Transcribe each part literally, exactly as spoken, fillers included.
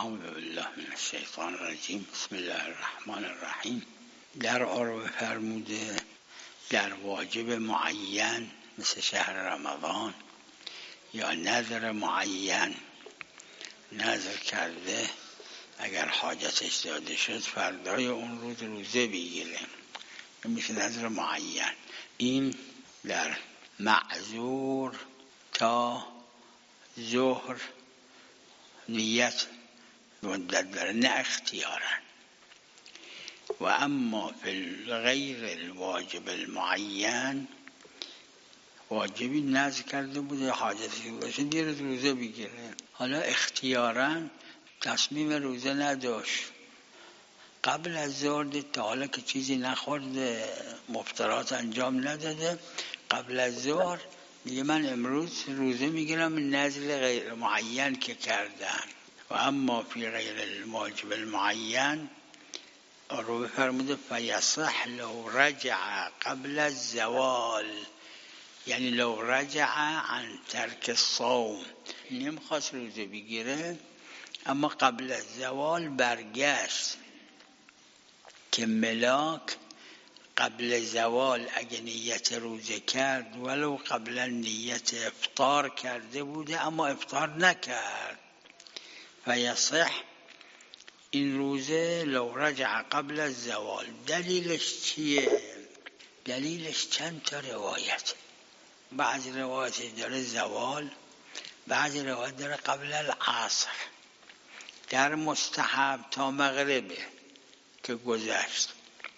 اعوذ بالله من الشیطان الرجیم. بسم الله الرحمن الرحیم. در عرف فرموده در واجب معین مثل شهر رمضان یا نذر معین نذر کرده اگر حاجتش داده شد فردای اون روز روزه بگیره، میشه نذر معین. این در معذور تا ظهر نیت مدت داره، نه اختیارن. و اما فی غیر الواجب المعین، واجبی نذر کرده بوده حاجتی باشه دیر روزه بگیره، حالا اختیارن تصمیم روزه نداشت، قبل از ظهر تا حالا که چیزی نخورده مفطرات انجام نداده، قبل از ظهر میگه من امروز روزه میگیرم نذر غیر معین که کردن. و اما فی غیر الواجب المعین رو بفرموده فیصح لو رجع قبل الزوال، یعنی لو رجع عن ترک الصوم، نمیخواست روزه بگیره اما قبل از زوال برگشت که ملاک قبل زوال اگه نیت روزه کرد ولو قبلا نیت افطار کرده بوده اما افطار نکرد، فیصح این روزه لو رجع قبل الزوال. دلیلش چیه؟ دلیلش چند تا روایت، بعضی روایت داره زوال، بعضی روایت داره قبل العصر. در مستحب تا مغربه که گذشت،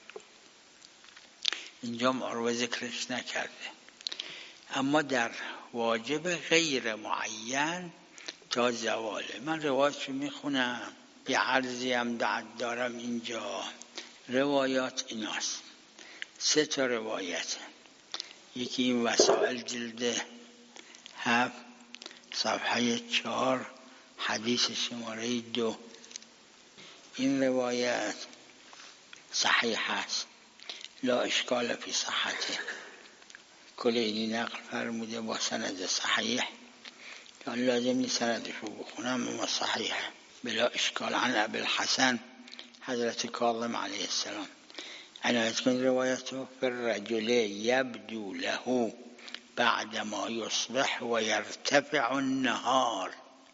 اینجا معروض ذکرش نکرده. اما در واجب غیر معین تا زواله. من روایتشو میخونم، یه عرضی هم دارم اینجا. روایات ایناست، سه تا روایت. یکی این وسائل جلد هفت صفحه چهار حدیث شماره دو. این روایت صحیح است، لا اشکال فی صحته. کلینی نقل فرموده با سند صحیح، که لازم نیست سندشو بخونم اما صحیحه بلا اشکال. عن ابی الحسن حضرت کاظم علیه السلام. عنایت کن روایتو. فی الرجل یبدو له بعد ما یصبح و یرتفع النهار،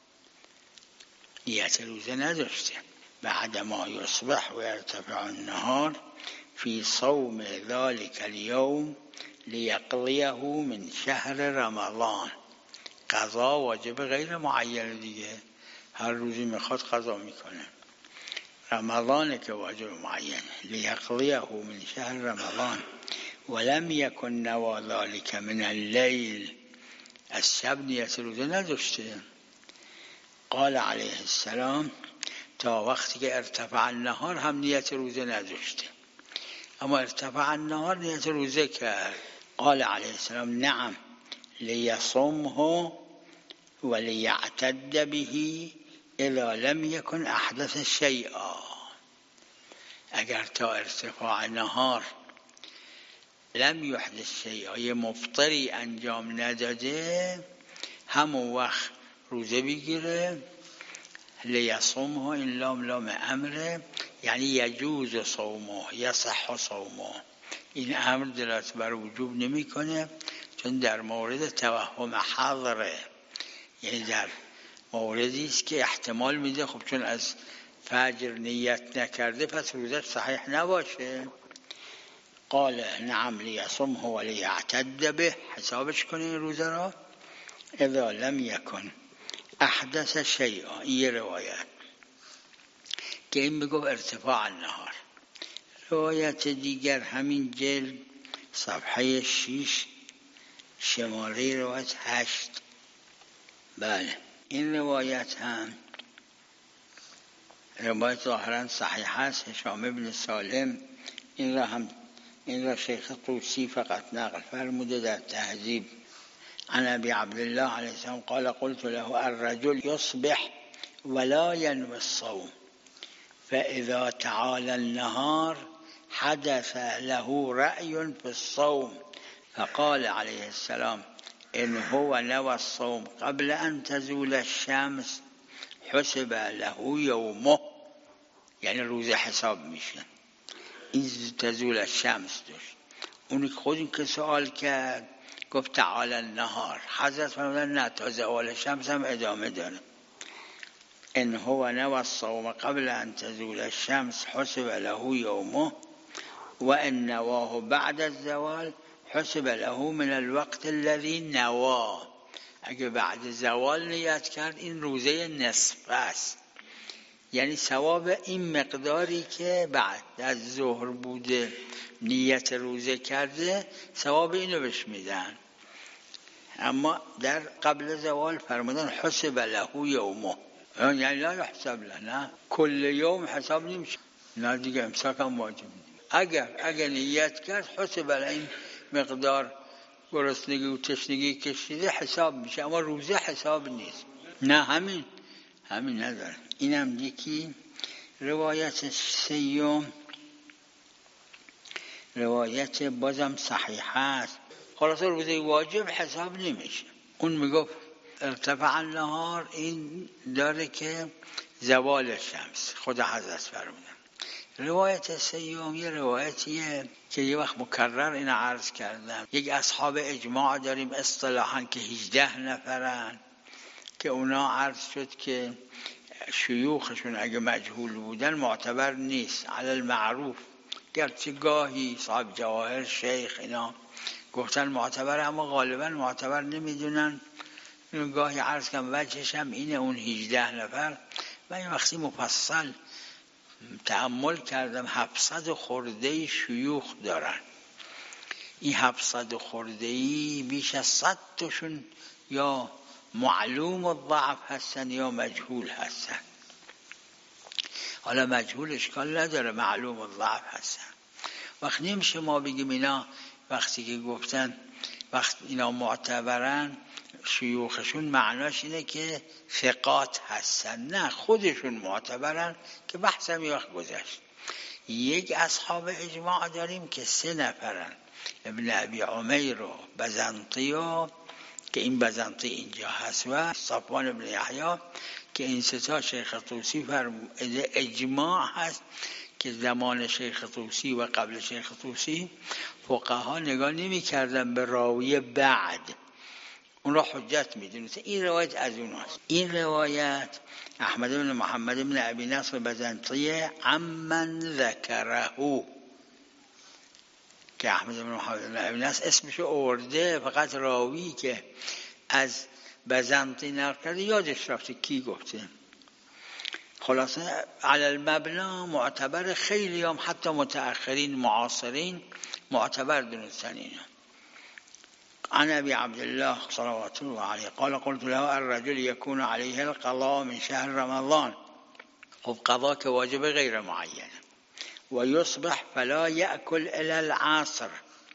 نیت روزه نداشته، بعد ما یصبح و یرتفع النهار فی صوم ذلك اليوم لیقضیه من شهر رمضان. قضا واجب غیر معین دیگه، هر روزی میخواد قضا میکنه. رمضانه که واجب معین، لیقضیه من شهر رمضان ولم یکن نوا ذلك من اللیل، از شب نیت روزه نداشته. قال علیه السلام تا وقتی که ارتفع النهار هم نیت روزه نداشته، اما ارتفع النهار نیت روزه کرد. قال علیه السلام نعم لیصمه ولیعتد به اذا لم یکن احدث شیئا. اگر تا ارتفاع نهار لم یحدث شیئا، یه مفطری انجام نداده، همون وقت روزه بگیره. لیصمه این لام لام امره، یعنی یجوز صومه یصح صومه. این امر دلالت بر وجوب نمی کنه، چون در مورد توهم حضره، یعنی در موردی است که احتمال میده خب چون از فجر نیت نکرده پس روزش صحیح نباشه. قال نعم لیصمه ولیعتد به، حسابش کنه این روزه را. اذا لم یکن احدث شیئا، این روایت که این میگو ارتفاع النهار. روایت دیگر همین جلد صفحه شش شماره روایت هشت. بله این روایت هم روایت ظاهرا صحیح است. هشام ابن سالم این را هم این را شیخ طوسی فقط نقل فرموده در تهذیب. عن ابی عبدالله علیه السلام قال قلت له الرجل يصبح ولا ينوي الصوم فاذا تعالى النهار حدث له رأي في الصوم فقال عليه السلام إن هو نوى الصوم قبل أن تزول الشمس حسب له یومه، یعنی روز حساب میشه. این تزول الشمس داشت. اونی خودی که سوال کرد گفت تعالی النهار، حضرت فرمودن نه، تا زوال شمس هم ادامه داره. ان هو نوى الصوم قبل ان تزول الشمس حسب له یومه و ان نواه بعد الزوال حسب له من الوقت الذي نوى. اگه بعد زوال نیت کرد این روزه نصف است، یعنی ثواب این مقداری که بعد از ظهر بوده نیت روزه کرده ثواب اینو بهش میدن. اما در قبل زوال فرمودن حسب له یومه، یعنی لا يحسب له، نه کل یوم حساب نمیشه، نه دیگه امساک هم واجب. اگر اگر نیت کرد حسب له این مقدار گرسنگی و تشنگی کشیده حساب میشه، اما روزه حساب نیست. نه همین همین نداره. اینم یکی. روایت سیوم روایت بازم صحیح است. خلاصه روزه واجب حساب نمیشه. اون میگفت ارتفع النهار، این داره که زوال شمس، خود حضرت فرمودن. روایت سیوم یه روایتیه که یه وقت مکرر این عرض کردم. یک اصحاب اجماع داریم اصطلاحاً که هجده نفرن، که اونا عرض شد که شیوخشون اگه مجهول بودن معتبر نیست علی المعروف، گرچه گاهی صاحب جواهر شیخ اینا گفتن معتبر، اما غالبا معتبر نمیدونن. گاهی عرض کنم وجهش هم اینه، اون هجده نفر من این وقتی مفصل تأمل کردم هفتصد خورده شیوخ دارن. این هفتصد خورده‌ای بیش از صد تاشون یا معلوم الضعف هستن یا مجهول هستن. حالا مجهول اشکال نداره، معلوم الضعف هستن. وقت نمیشه ما بگیم اینا وقتی که گفتن وقت اینا معتبرن شیوخشون معناش اینه که ثقات هستن، نه، خودشون معتبرن که بحثم یه وقت گذشت. یک اصحاب اجماع داریم که سه نفرن، ابن ابی عمیر و بزنطی و که این بزنطی اینجا هست و صفوان ابن یحیی که این سه تا شیخ طوسی فرمود. اجماع هست که زمان شیخ طوسی و قبل شیخ طوسی فقها نگاه نمی کردن به راوی بعد، اون را حجت می دونست. این روایت از اون هست. این روایت احمد بن محمد بن ابی نصر بزنطی عمن ذکره، که احمد بن محمد بن ابی نصر اسمش آورده، فقط راوی که از بزنطی نقل کرده یادش رفته کی گفته. خلاصه علی المبنا معتبر، خیلی هم حتی متأخرین معاصرین معتبر دونستن اینا. عن ابي عبد الله صلوات الله عليه قال قلت له الرجل يكون عليه القضاء من شهر رمضان، خب قضا که واجب غیر معینه، و یصبح فلا یأکل الی العصر،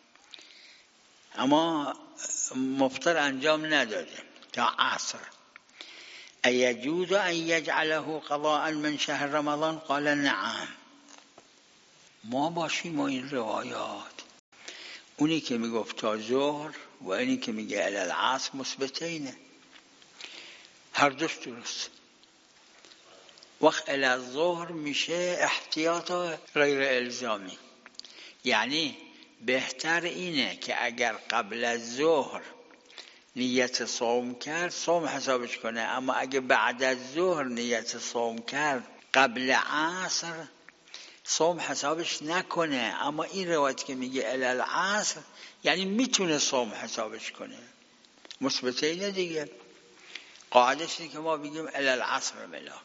اما مفطر انجام نداده تا عصر، ایجوز ان یجعله قضاء من شهر رمضان؟ قال نعم. ما باشیم و این روایات، اونی که میگفت تا ظهر و اینی که میگه الی العصر مثبتینه، هر دوش درست. وقت الی الظهر میشه احتیاط غیر الزامی، یعنی بهتر اینه که اگر قبل از ظهر نیت صوم کرد صوم حسابش کنه، اما اگه بعد از ظهر نیت صوم کرد قبل عصر صوم حسابش نکنه. اما این روایت که میگه الی العصر یعنی میتونه صوم حسابش کنه، مثبته اینه دیگه. قاعدش اینه که ما بگیم الی العصر ملاک.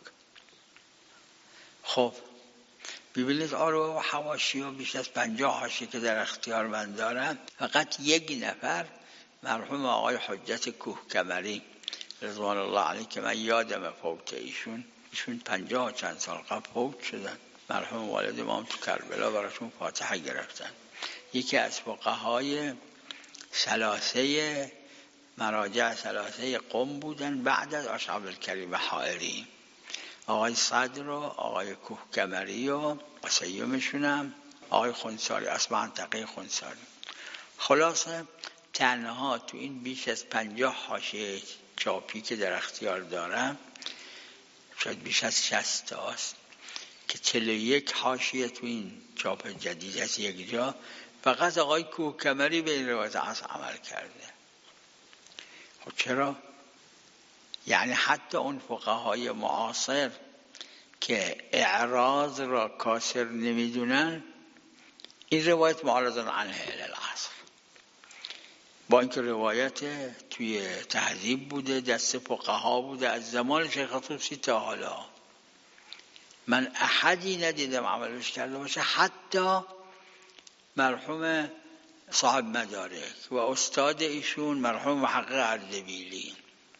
خب ببینید آرو و حواشی و بیش از پنجاه حاشیه که در اختیار من دارم، فقط یک نفر مرحوم آقای حجت کوهکمری رضوان الله علیه که من یادم فوت ایشون ایشون پنجاه و چند سال قبل فوت شدن. مرحوم والد امام تو کربلا براشون فاتحه گرفتن. یکی از فقهای ثلاثه مراجع ثلاثه قم بودن بعد از اشعب الکریم حائری، آقای صدر و آقای کوهکمری و سیومشونم آقای خنساری، اسم تقی خنساری. خلاصه تنها تو این بیش از پنجاه حاشیه چاپی که در اختیار دارم شاید بیش از شصت تا است که چهل و یک حاشیه تو این چاپ جدید از یک جا فقط آقای کوهکمری به این روایت عصر عمل کرده. خب چرا؟ یعنی حتی اون فقهای معاصر که اعراض را کاسر نمیدونن این روایت معارض عنه الی العصر، با اینکه روایت توی تهذیب بوده، دست فقها بوده از زمان شیخ طوسی تا حالا. من احدی ندیدم عملش کرده باشه، حتی مرحوم صاحب مدارک و استاد ایشون مرحوم محقق اردبیلی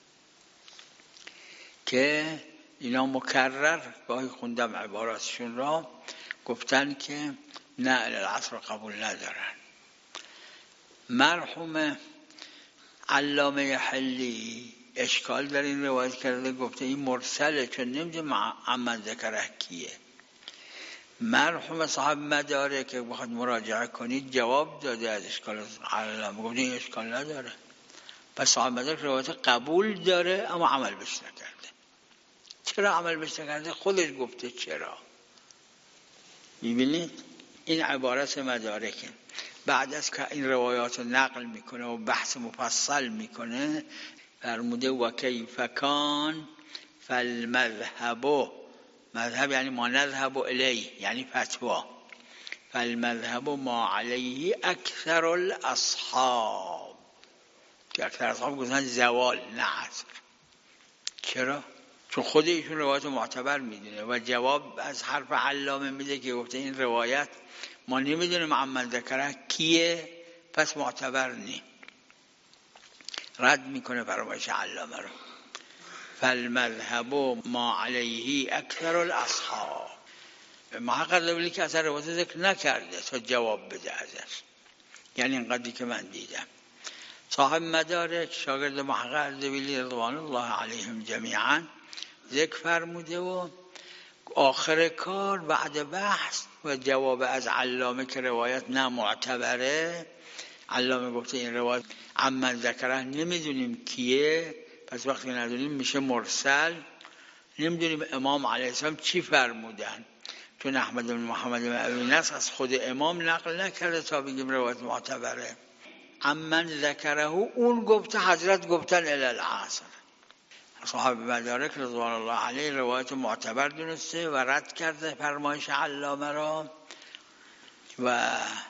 که اینا مکرر گاهی خوندم عباراتشون را، گفتن که نه العصر قبول ندارن. مرحوم علامه حلی اشکال در این روایت کرده، گفته این مرسله چون نمیدونم عمن ذکره کیه. مرحوم صاحب مدارک که بخواد مراجعه کنید جواب داده از اشکال علامه، گفته این اشکال نداره. پس صاحب مدارک روایت قبول داره اما عمل بش نکرده. چرا عمل بش نکرده؟ خودش گفته چرا. میبینید این عبارت مدارکه. بعد از که این روایات رو نقل میکنه و بحث مفصل میکنه فرموده و کیف کان فالمذهب، مذهب یعنی ما نذهب الیه یعنی فتوا، فالمذهب ما علیه اکثر الاصحاب، که اکثر اصحاب گفتن زوال نه عصر. چرا؟ چون خود ایشون روایت معتبر میدونه و جواب از حرف علامه میده که گفته این روایت ما نمیدونیم عمن ذکره کیه پس معتبر نی، رد میکنه فرمایش علامه رو. فالمذهب ما علیه اکثر الاصحاب، محقق اردبیلی که اثر روایت ذکر نکرده تا جواب بده ازش، یعنی اینقدری که من دیدم. صاحب مدارک شاگرد محقق اردبیلی رضوان الله علیهم جمیعا ذکر فرموده و آخر کار بعد بحث و جواب از علامه که روایت نه معتبره، علامه گفته این روایت عمن ذکره نمیدونیم کیه، پس وقتی ندونیم میشه مرسل، نمیدونیم امام علیه السلام چی فرمودن، چون احمد بن محمد بن ابی نصر از خود امام نقل نکرده تا بگیم روایت معتبره. عمن ذکره اون گفته حضرت گفتن الی العصر. صاحب مدارک رضوان الله علیه روایت معتبر دونسته و رد کرده فرمایش علامه را و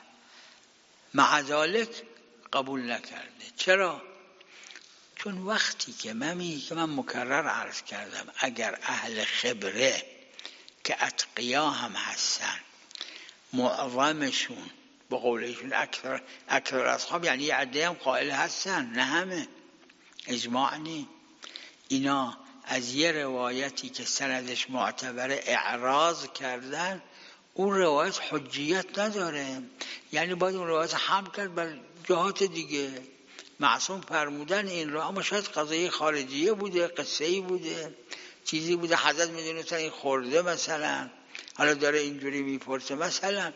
مع ذلک قبول نکرده. چرا؟ چون وقتی که من می که من مکرر عرض کردم اگر اهل خبره که اتقیا هم هستن معظمشون با قولشون اکثر اکثر اصحاب یعنی یه عده هم قائل هستن، نه همه، اجماع نی، اینا از یه روایتی که سندش معتبره اعراض کردن، اون روایت حجیت نداره، یعنی باید اون روایت حمل کرد بر جهات دیگه. معصوم فرمودن این رو، اما شاید قضیه خارجیه بوده، قصه‌ای بوده، چیزی بوده حضرت میدونستن این خورده مثلا، حالا داره اینجوری میپرسه مثلا.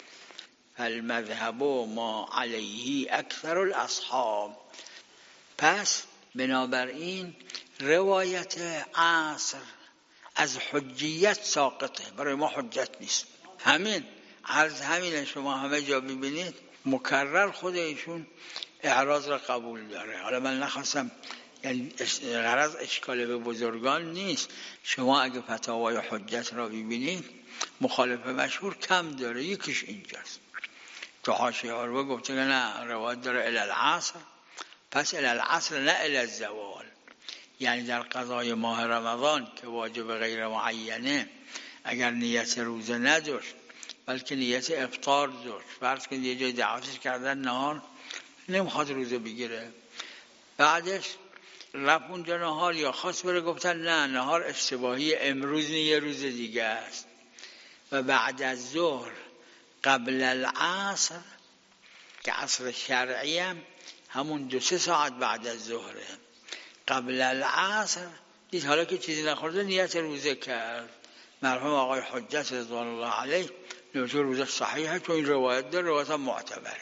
فالمذهب ما علیه اکثر الاصحاب، پس بنابراین روایت عصر از حجیت ساقطه، برای ما حجت نیست. همین عرض همین شما همه جا ببینید مکرر خود ایشون اعراض را قبول داره. حالا من نخواستم، یعنی غرض اشکال به بزرگان نیست، شما اگه فتاوای حجت را ببینید مخالف مشهور کم داره، یکیش اینجاست. تو حاشیه رو گفته که نه روایت داره الی العصر، پس الی العصر نه الی الزوال، یعنی در قضای ماه رمضان که واجب غیر معینه اگر نیت روزه نداشت بلکه نیت افطار داشت، فرض کنید یه جای دعوتش کردن نهار نمیخواد روزه بگیره، بعدش رفت اونجا نهار یا خواست بره، گفتن نه نهار اشتباهی امروز نه یه روز دیگه است، و بعد از ظهر قبل العصر که عصر شرعی هم همون دو سه ساعت بعد از ظهره، قبل العصر دید حالا که چیزی نخورده نیت روزه کرد. مرحوم آقای حجت رضوان الله علیه نوشته روزه صحیحه، چون این روایت داره، روایت هم معتبره.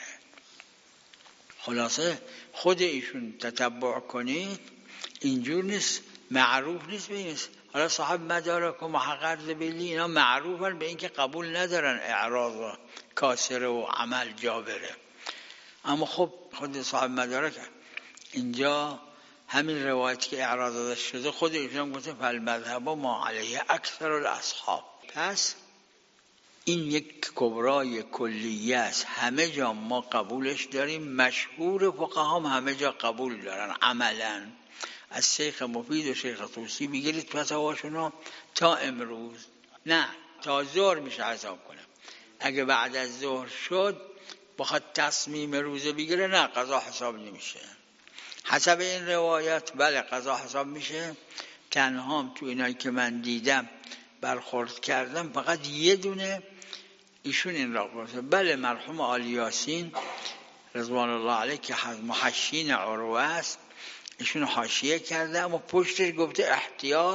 خلاصه خود ایشون تتبع کنید، اینجور نیست، معروف نیست بینید حالا صاحب مدارک و محقق زبیلی اینا معروفن به اینکه قبول ندارن اعراض و کاسره و عمل جابره. اما خب خود صاحب مدارک اینجا همین روایتی که اعراض ازش شده خود ایشون گفته فالمذهب ما علیه اکثر الاصحاب. پس این یک کبرای کلیه است، همه جا ما قبولش داریم، مشهور فقها هم همه جا قبول دارن عملا. از شیخ مفید و شیخ طوسی بگیرید فتاواشون تا امروز، نه تا ظهر میشه حساب کنه. اگه بعد از ظهر شد بخواد تصمیم روزه بگیره نه قضا حساب نمیشه. حسب این روایت بله قضا حساب میشه. تنها هم تو اینایی که من دیدم برخورد کردم فقط یه دونه ایشون این را گفته، بله مرحوم آل یاسین رضوان الله علیه که محشین عروه است ایشون حاشیه کرده، اما پشتش گفته احتیاط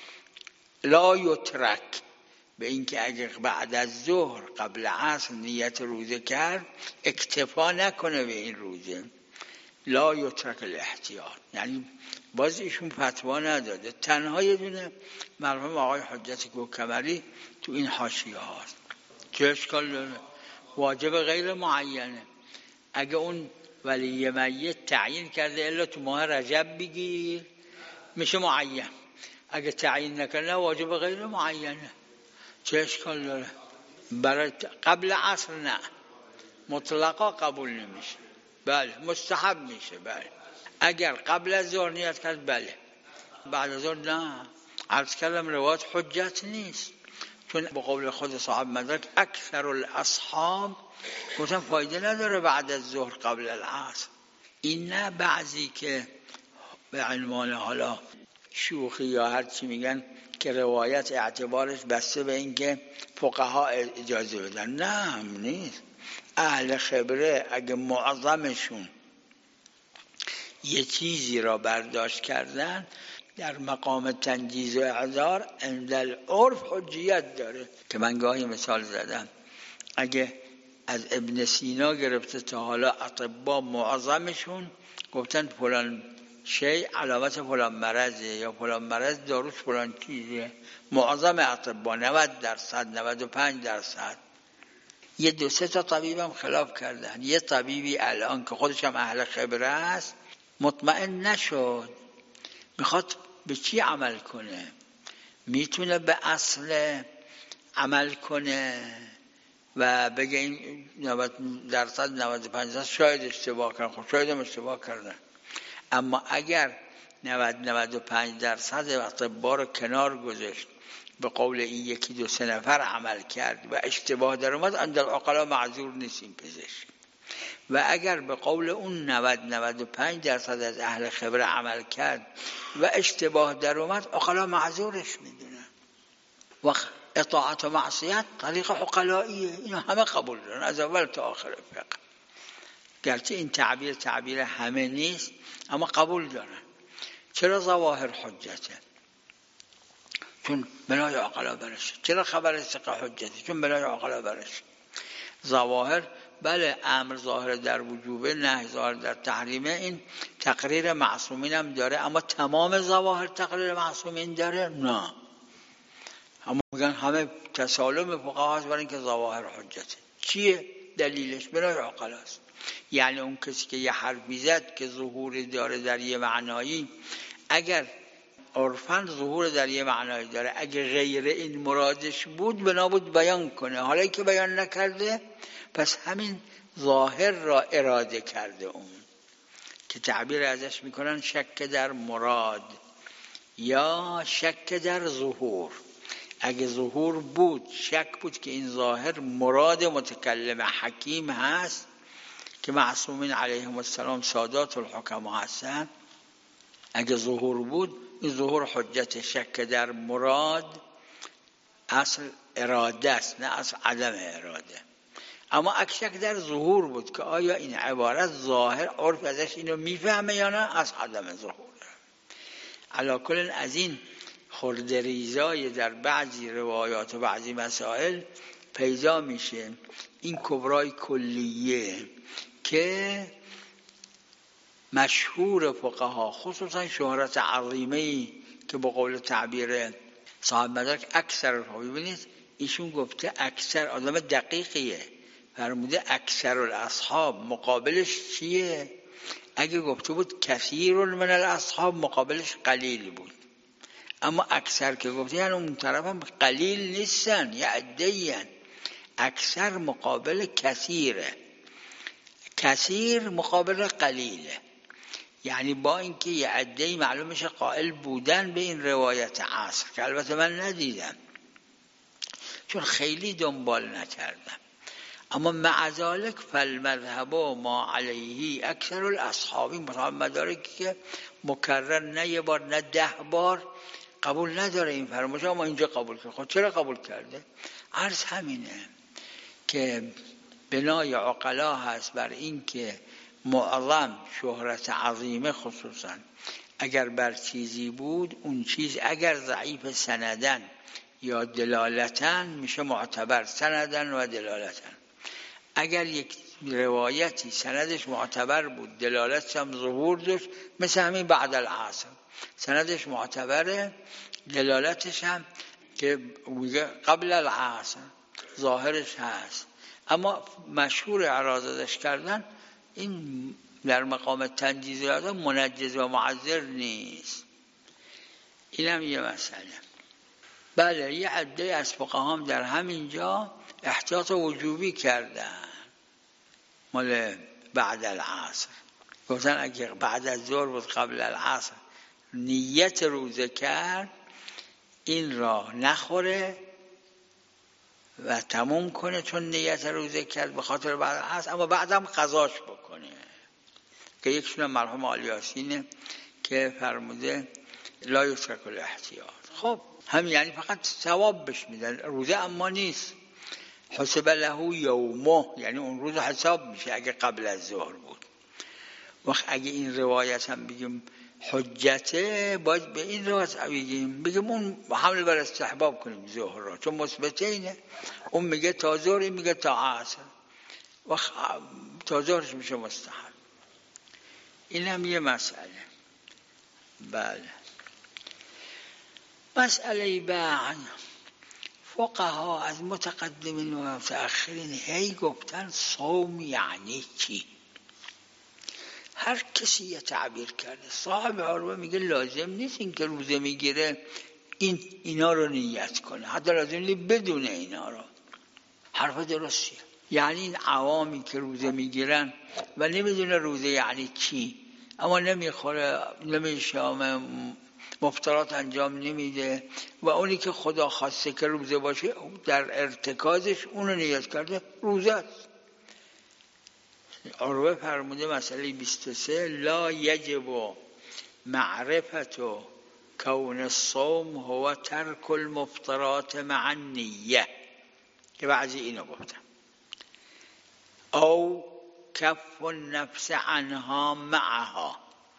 لا یترک، به اینکه اگه بعد از ظهر قبل عصر نیت روزه کرد اکتفا نکنه به این روزه، لا یترک الاحتیاط. یعنی باز ایشون فتوا نداده، تنها یه دونه مرحوم آقای حجت کوکبری تو این حاشیه هاست. چه اشکال داره؟ واجب غیر معینه. اگه اون ولی میت تعیین کرده الا تو ماه رجب بگیر میشه معین، اگه تعیین نکنه واجب غیر معینه. چه اشکال داره؟ برای قبل عصر نه، مطلقا قبول نمیشه. بله مستحب میشه. بله اگر قبل از ظهر نیت کرد بله، بعد از ظهر نه. عرض کردم روایت حجت نیست، چون به قول خود صاحب مدرک اکثر الاصحاب گفتن فایده نداره بعد از ظهر قبل العصر. این نه بعضی که به عنوان حالا شوخی یا هر چی میگن که روایت اعتبارش بسته به اینکه فقها اجازه بدن، نه هم نیست. اهل خبره اگه معظمشون یه چیزی را برداشت کردن در مقام تنجیز و اعذار عند العرف حجیت داره. که من گاهی مثال زدم، اگه از ابن سینا گرفته تا حالا اطباء معظمشون گفتن فلان شیء علامت فلان مرضه یا فلان مرض داروش فلان چیزه، معظم اطباء نود درصد نود و پنج درصد. یه دو سه تا طبیبم خلاف کردن. یه طبیبی الان که خودش هم اهل خبره است مطمئن نشد میخواد به چی عمل کنه، میتونه به اصل عمل کنه و بگه این نود درصد نود و پنج درصد شاید اشتباه کردن، خب شاید هم اشتباه کردن. اما اگر نود نود و پنج درصد اطباء رو کنار گذاشت به قول این یکی دو سه نفر عمل کرد و اشتباه در اومد عند العقلا معذور نیستیم پزشک. و اگر به قول اون نود نود و پنج درصد از اهل خبره عمل کرد و اشتباه در اومد عقلا معذورش میدونن. و اطاعت و معصیت طریق عقلاییه، اینا همه قبول دارن از اول تا آخر فقه. گرچه این تعبیر تعبیر همه نیست اما قبول دارن. چرا ظواهر حجته؟ چون بلای عقلا برشه. چرا خبر ثقه حجته؟ چون بلای عقلا برشه. ظواهر بله امر ظاهر در وجوبه، نهی ظاهر در تحریمه، این تقریر معصومین هم داره، اما تمام ظواهر تقریر معصومین داره؟ نه. اما میگن همه تسالم فقها هست برای اینکه ظواهر حجته. چیه دلیلش؟ بلای عقلا است. یعنی اون کسی که یه حرفی زد که ظهوری داره در یه معنایی، اگر عرفاً ظهور در یه معنایی داره، اگر غیر این مرادش بود بنابود بیان کنه، حالا که بیان نکرده پس همین ظاهر را اراده کرده اون که تعبیر ازش میکنن شک در مراد یا شک در ظهور. اگه ظهور بود شک بود که این ظاهر مراد متکلم حکیم هست که معصومین علیهم السلام سادات الحکما هستن، اگه ظهور بود این ظهور حجت. شک در مراد اصل اراده است نه اصل عدم اراده. اما اگه شک در ظهور بود که آیا این عبارت ظاهر عرف ازش اینو میفهمه یا نه، از عدم ظهور. علی کل از این خردریزای در بعضی روایات و بعضی مسائل پیدا میشه این کبرای کلیه که مشهور فقها خصوصا شهرت عظیمه‌ای که به قول تعبیر صاحب مدارک اکثر الفقها، ببینید ایشون گفته اکثر، آدم دقیقیه، فرموده اکثر الاصحاب، مقابلش چیه؟ اگه گفته بود کثیر من الاصحاب مقابلش قلیل بود، اما اکثر که گفته یعنی اون طرف هم قلیل نیستن، یه عده‌این. اکثر مقابل کثیره، کثیر مقابل قلیله. یعنی با اینکه یه عده‌ای معلوم میشه قائل بودن به این روایت عصر که البته من ندیدم چون خیلی دنبال نکردم، اما مع ذلک فالمذهب ما علیه اکثر الاصحاب، مدارکی که مکرر نه یه بار نه ده بار قبول نداره این فرمایش، اما اینجا قبول کرد. خب چرا قبول کرده؟ عرض همینه که بنای عقلا هست بر این که معظم شهرت عظیمه خصوصا اگر بر چیزی بود، اون چیز اگر ضعیف سندن یا دلالتن میشه معتبر، سندن و دلالتن. اگر یک روایتی سندش معتبر بود، دلالتش هم ظهور داشت، مثل همین بعد العصر سندش معتبره، دلالتش هم که قبل العصر ظاهرش هست، اما مشهور اعراضش کردن، این در مقام تنجیز یاده منجز و معذر نیست. این هم یه مسئله. بله یه عده از فقها هم در همین جا احتیاط وجوبی کردن مال بعد العصر، گفتن اگه بعد از ظهر بود قبل العصر نیت روزه کرد، این را نخوره و تموم کنه چون نیت روزه کرد به خاطر بعد العصر، اما بعدم قضاش بکنه. که یکشون مرحوم آل یاسینه که فرموده لا یترک الاحتیاط. خب هم یعنی فقط ثواب بش میدن روزه، اما نیست حسب له یومه، یعنی اون روز حساب میشه اگه قبل از ظهر بود. وقت اگه این روایت هم بگیم حجته، باید به این روایت بگیم بگیم اون حمل بر استحباب کنیم ظهر را، چون مثبته اینه، اون میگه تا ظهر، این میگه تا عصر، وقت تا ظهرش میشه مستحب. این هم یه مسئله. بله مسئله بعد، فقها از متقدمین و متأخرین هی گفتن صوم یعنی چی؟ هر کسی یه تعبیر کرده. صاحب عروه میگه لازم نیست این که روزه میگیره این اینا رو نیت کنه، حتی لازم نیست بدونه اینا رو. حرف درستیه. یعنی این عوامی که روزه میگیرن و نمیدونه روزه یعنی چی، اما نمیخوره، نمیشامه، مفطرات انجام نمیده، و اونی که خدا خواسته که روزه باشه در ارتکازش اونو نیت کرده روزه است. عروه فرموده مسئله بیست و سه لا یجب معرفت کون الصوم هو ترک المفطرات مع النیه، که بعضی اینو گفتن، او کف النفس عنها معها،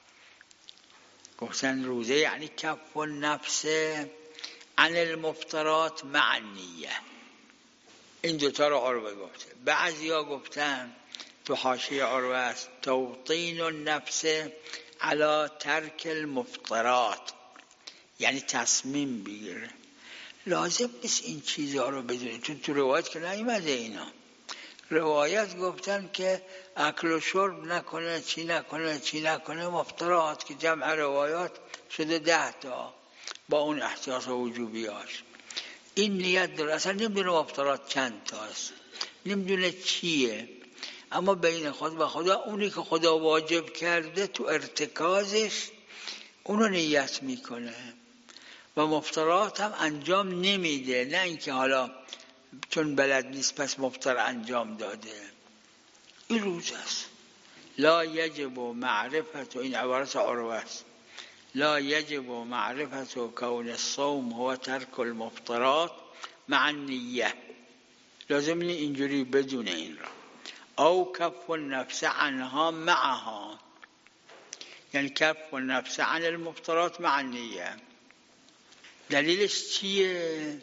گفتن روزه یعنی کف النفس عن المفطرات مع النیه. این دوتا رو عروه گفته. بعضی ها گفتن تو حاشیه عروه است توطین النفس علی ترک المفطرات، یعنی تصمیم بگیره. لازم نیست این چیزها رو بدونید چون تو روایت که نیومده اینا. روایت گفتن که اکل و شرب نکنه، چی نکنه چی نکنه، مفطرات، که جمع روایات شده ده تا با اون احتیاط و وجوبیاش. این نیت داره، اصلا نمیدونه مفطرات چند تاست، نمیدونه چیه، اما بین خود و خدا اونی که خدا واجب کرده تو ارتکازش اونو نیت میکنه و مفطرات هم انجام نمیده، نه اینکه حالا چون بلد نیست پس مفطر انجام داده. این روزه است. لا یجب معرفت، و این عبارت عروه است، لا یجب معرفت کون الصوم هو ترک المفطرات مع النیه، لازم اینجوری بدون این را. او کف النفس عنها معها، یعنی کف النفس عن المفطرات مع النیه. دلیلش چیه؟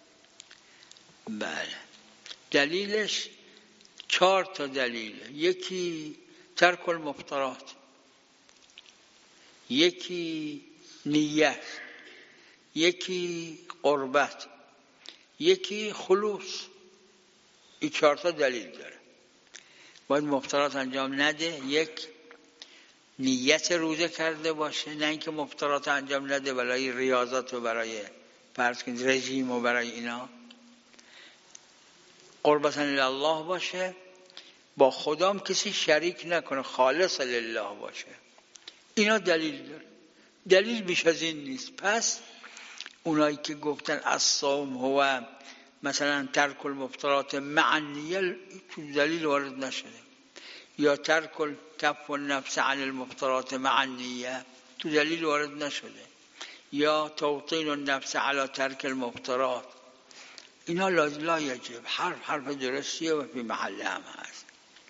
بله دلیلش چهار تا دلیله. یکی ترک المفطرات، یکی نیت، یکی قربت، یکی خلوص. این چهار تا دلیل داره. باید مفطرات انجام نده، یک نیت روزه کرده باشه، نه اینکه مفطرات انجام نده برای ریاضت و برای فرض کنید رژیم و برای اینا. قربتا لله باشه، با خدام کسی شریک نکنه، خالص لله باشه. اینا دلیل داره. دلیل بیش از این نیست. پس اونایی که گفتن الصوم هو مثلا ترک المفطرات مع النیه، تو دلیل وارد نشده. یا ترک کف النفس عن المفطرات مع النیه، تو دلیل وارد نشده. یا توطین النفس علی ترک المفطرات، اینا لا یجب. حرف حرف درستیه و فی محل هم هست.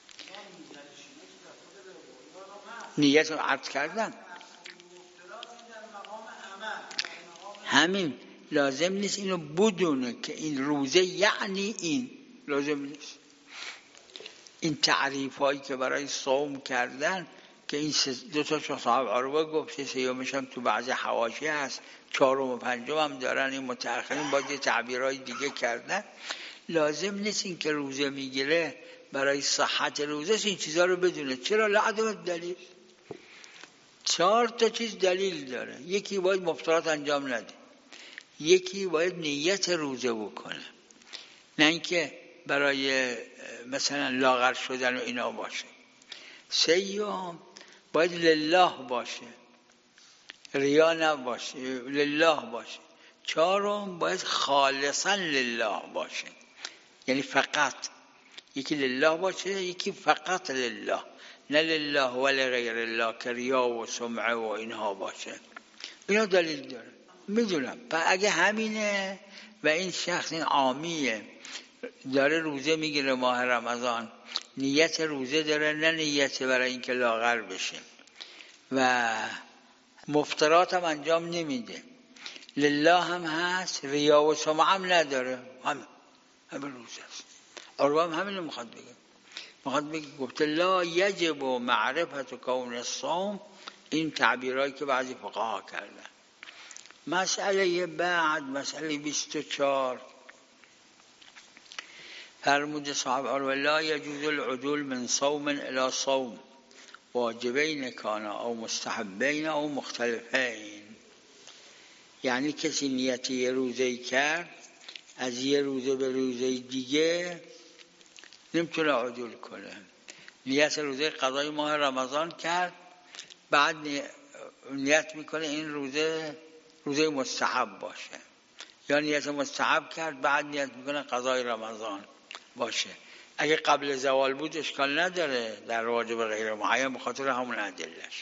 نیت رو عرض کردم. همین لازم نیست اینو بدونه که این روزه یعنی این، لازم نیست. این تعریف هایی که برای صوم کردن که این دو تا صاحب عروه گفته، سیومش هم تو بعضی حواشی هست، چهارم و پنجم هم دارن، این متأخرین باید یه تعبیرهای دیگه کردن. لازم نیست این که روزه میگیره برای صحت روزه این چیزها رو بدونه. چرا؟ لعدم دلیل. چهار تا چیز دلیل داره. یکی باید مفطرات انجام نده، یکی باید نیت روزه بکنه، نه اینکه برای مثلا لاغر شدن و اینا باشه. سیوم باید لله باشه، ریا نباشه، لله باشه. چهارم باید خالصا لله باشه، یعنی فقط. یکی لله باشه، یکی فقط لله، نه لله ولی غیر الله که ریا و سمعه و اینها باشه. اینا دلیل داره. میدونم اگه همینه و این شخص این عامیه داره روزه میگیره ماه رمضان، نیت روزه داره، نه نیت برای اینکه لاغر بشه، و مفطرات هم انجام نمیده، لله هم هست، ریا و سمعه هم نداره، همین همین روزه است. عروه هم همین رو میخواد بگه. میخواد بگه گفته لا یجب معرفت کون الصوم. این تعبیرهایی که بعضی فقها کردن. مسئله بعد، مسئله بیست و چهار، فرمود صاحب عروه لا یجوز العدول من صوم الى صوم، واجبین کانا او مستحبین او مختلفین. یعنی کسی نیت یه روزه کرد، از یه روزه به روزه دیگه نمیتونه عدول کنه. نیت روزه قضای ماه رمضان کرد، بعد نیت میکنه این روزه روزه مستحب باشه، یا نیت مستحب کرد بعد نیت میکنه قضای رمضان باشه. اگه قبل زوال بود اشکال نداره در واجب غیر معین، به خاطر همون ادله‌اش.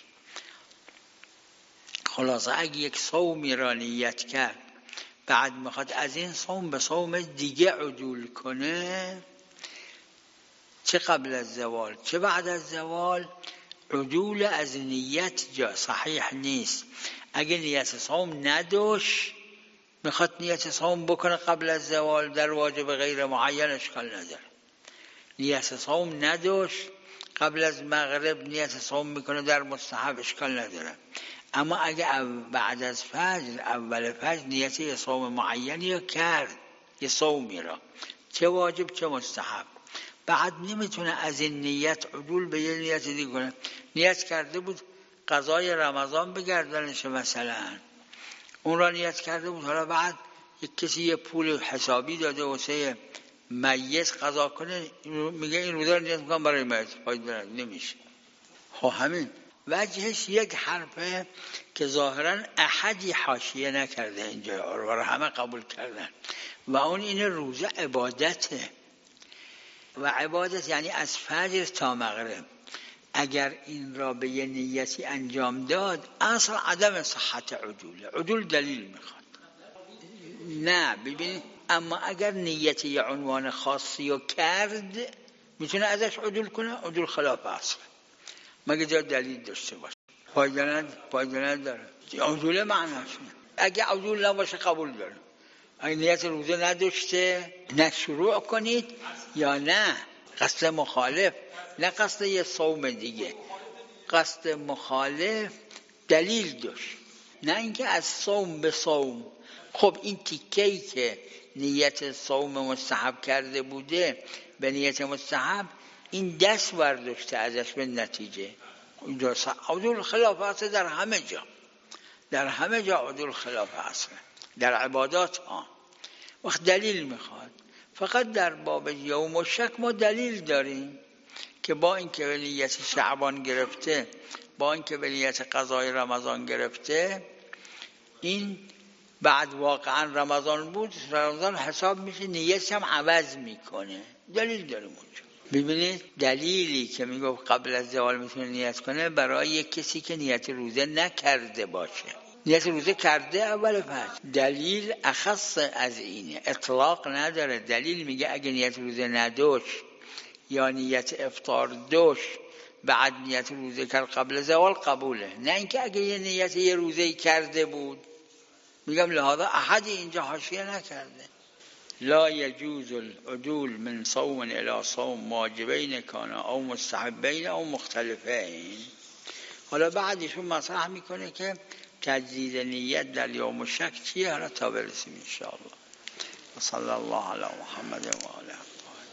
خلاصه اگه یک صومی را نیت کرد، بعد میخواد از این صوم به صوم دیگه عدول کنه، چه قبل از زوال چه بعد از زوال، عدول از نیت جا صحیح نیست. اگه نیت صوم نداشت میخواد نیت صوم بکنه قبل از زوال در واجب غیر معین، اشکال نداره. نیت صوم نداشت قبل از مغرب نیت صوم میکنه در مستحب، اشکال نداره. اما اگه بعد از فجر، اول فجر، نیت یه صوم معینی کرد، یه صومی را، چه واجب چه مستحب، بعد نمیتونه از این نیت عدول به یه نیت دیگه کنه. نیت کرده بود قضای رمضان بگردنش مثلا، اون را نیت کرده بود، حالا بعد یک کسی یه پول حسابی داده واسه میت قضا کنه، میگه این روزه رو نیت میکنم برای میت، فایده نمیشه. خب همین وجهش یک حرفه که ظاهرا احدی حاشیه نکرده اینجا، عروه همه قبول کردن، و اون این روزه عبادته، و عبادت یعنی از فجر تا مغرب. اگر این را به یه نیتی انجام داد، اصلا عدم صحت عدوله. عدول دلیل میخواد. نه ببین، اما اگر نیتی یه عنوان خاصی رو کرد میتونه ازش عدول کنه. عدول خلاف اصل، مگه جا دلیل داشته باشه. پایده نداره. عدول معناش نه. اگه عدول نباشه قبول داره. اگه نیت روزه نداشته، نه شروع کنید یا نه قصد مخالف، نه قصد یه صوم دیگه، قصد مخالف دلیل داشت، نه اینکه از صوم به صوم خب این تیکه‌ای که نیت صوم مستحب کرده بوده به نیت مستحب، این دست برداشته ازش به نتیجه. عدول خلاف اصل در همه جا، در همه جا عدول خلاف اصل، در عبادات ها. وقت دلیل میخواد. فقط در باب یوم الشک ما دلیل داریم که با اینکه به نیت شعبان گرفته، با اینکه به نیت قضای رمضان گرفته، این بعد واقعا رمضان بود، رمضان حساب میشه، نیتش هم عوض میکنه. دلیل داریم اونجا. ببینید دلیلی که میگه قبل از زوال میتونه نیت کنه برای کسی که نیت روزه نکرده باشه. نیت روزه کرده اول فصل، دلیل اخص از اینه، اطلاق نداره. دلیل میگه اگه نیت روزه نداشت یا نیت افطار داشت بعد نیت روزه کرد قبل زوال قبوله، نه اینکه اگه یه نیت یه روزه کرده بود. میگم لحاظا احد اینجا حاشیه نکرده. لا يجوز العدول من صوم الى صوم واجبین کان او مستحبین او مختلفین. حالا بعدشون مطرح میکنه که تجدید نیت در یوم الشک چیه. حالا تا برسیم ان شاء الله. صلی الله علی محمد و آله.